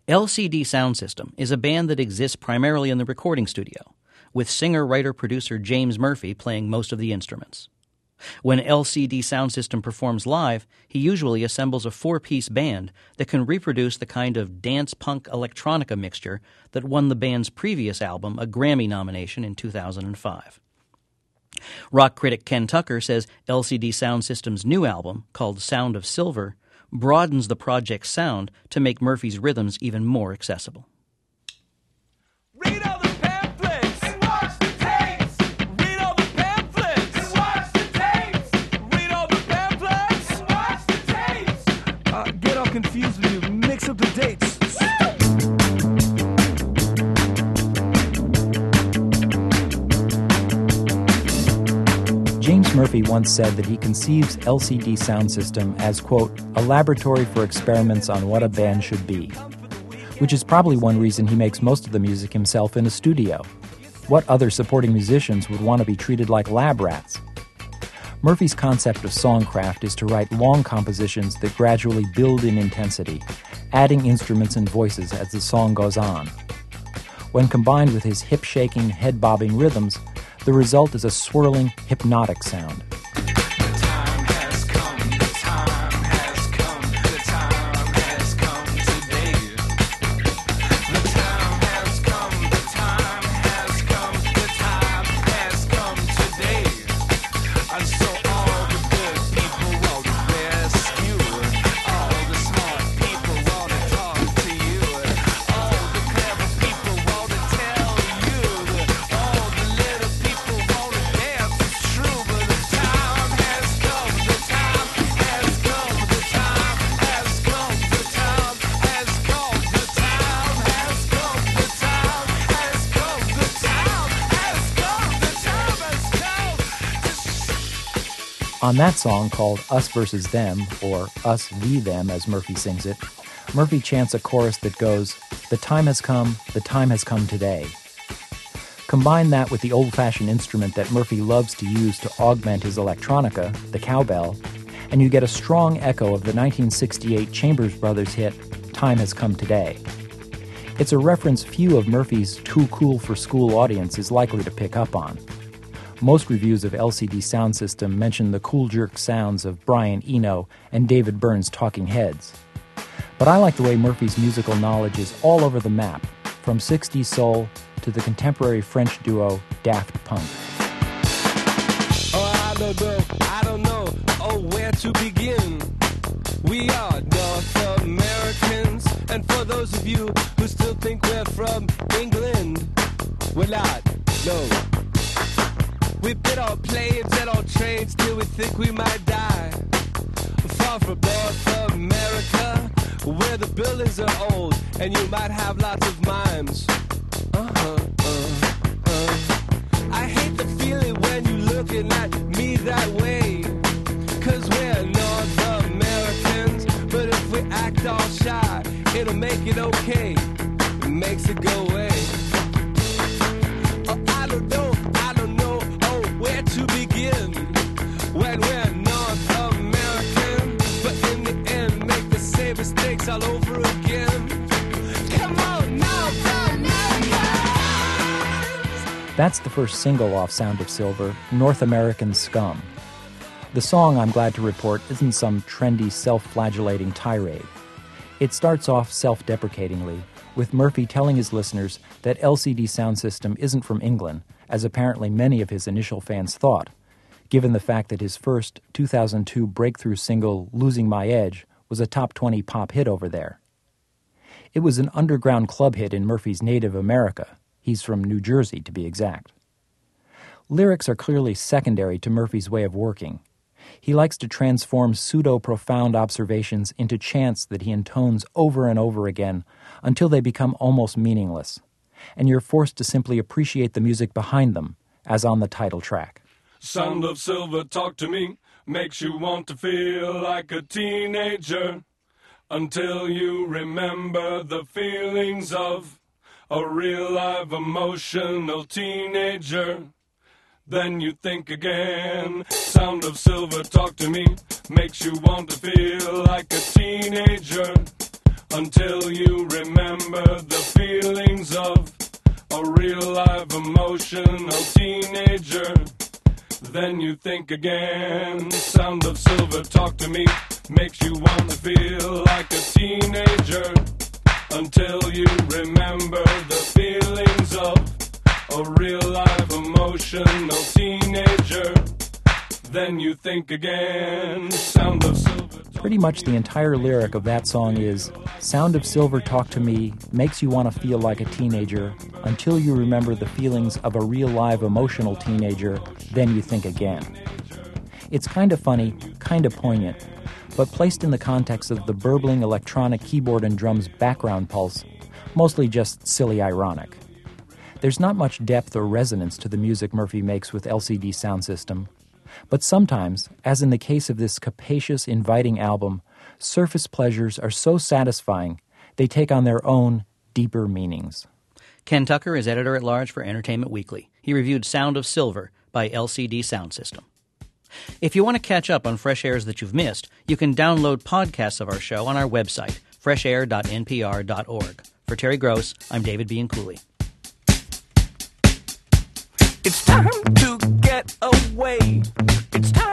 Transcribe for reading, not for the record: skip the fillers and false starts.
LCD Sound System is a band that exists primarily in the recording studio, with singer-writer-producer James Murphy playing most of the instruments. When LCD Sound System performs live, he usually assembles a 4-piece band that can reproduce the kind of dance-punk electronica mixture that won the band's previous album a Grammy nomination in 2005. Rock critic Ken Tucker says LCD Sound System's new album, called Sound of Silver, broadens the project's sound to make Murphy's rhythms even more accessible. Read all the pamphlets and watch the tapes. Read all the pamphlets and watch the tapes. Read all the pamphlets and watch the tapes. Get all confused when you mix up the dates. James Murphy once said that he conceives LCD Sound System as, quote, a laboratory for experiments on what a band should be, which is probably one reason he makes most of the music himself in a studio. What other supporting musicians would want to be treated like lab rats? Murphy's concept of songcraft is to write long compositions that gradually build in intensity, adding instruments and voices as the song goes on. When combined with his hip-shaking, head-bobbing rhythms, the result is a swirling, hypnotic sound. On that song called Us Versus Them, or Us v Them as Murphy sings it, Murphy chants a chorus that goes, the time has come today. Combine that with the old-fashioned instrument that Murphy loves to use to augment his electronica, the cowbell, and you get a strong echo of the 1968 Chambers Brothers hit, Time Has Come Today. It's a reference few of Murphy's too-cool-for-school audience is likely to pick up on. Most reviews of LCD Sound System mention the cool jerk sounds of Brian Eno and David Byrne's Talking Heads. But I like the way Murphy's musical knowledge is all over the map, from 60s soul to the contemporary French duo Daft Punk. Oh, I don't know, where to begin. We are North Americans, and for those of you who still think we're from England, we're not, no. We've been on planes and on trains till we think we might die. Far from North America, where the buildings are old and you might have lots of mimes. I hate the feeling when you're looking at me that way. 'Cause we're North Americans, but if we act all shy, it'll make it okay. It makes it go away. Oh, I don't know, where to begin when we're North American, but in the end make the same mistakes all over again. Come on, North America! That's the first single off Sound of Silver, North American Scum. The song, I'm glad to report, isn't some trendy, self-flagellating tirade. It starts off self-deprecatingly, with Murphy telling his listeners that LCD Sound System isn't from England, as apparently many of his initial fans thought, given the fact that his first 2002 breakthrough single, Losing My Edge, was a top 20 pop hit over there. It was an underground club hit in Murphy's native America. He's from New Jersey, to be exact. Lyrics are clearly secondary to Murphy's way of working. He likes to transform pseudo-profound observations into chants that he intones over and over again until they become almost meaningless, and you're forced to simply appreciate the music behind them, as on the title track. Sound of Silver, talk to me, makes you want to feel like a teenager, until you remember the feelings of a real live emotional teenager. Then you think again. Sound of Silver, talk to me, makes you want to feel like a teenager, until you remember the feelings of a real live emotional teenager. Then you think again. Sound of Silver, Talk to Me, makes you want to feel like a teenager until you remember the feelings of a real live emotional teenager. Then you think again. Sound of Silver. Pretty much the entire lyric of that song is, Sound of Silver, Talk to Me, makes you want to feel like a teenager until you remember the feelings of a real live emotional teenager, then you think again. It's kind of funny, kind of poignant, but placed in the context of the burbling electronic keyboard and drums background pulse, mostly just silly ironic. There's not much depth or resonance to the music Murphy makes with LCD Soundsystem, but sometimes, as in the case of this capacious, inviting album, surface pleasures are so satisfying they take on their own, deeper meanings. Ken Tucker is editor-at-large for Entertainment Weekly. He reviewed Sound of Silver by LCD Soundsystem. If you want to catch up on Fresh Airs that you've missed, you can download podcasts of our show on our website, freshair.npr.org. For Terry Gross, I'm David Bianculli. It's time to get away. It's time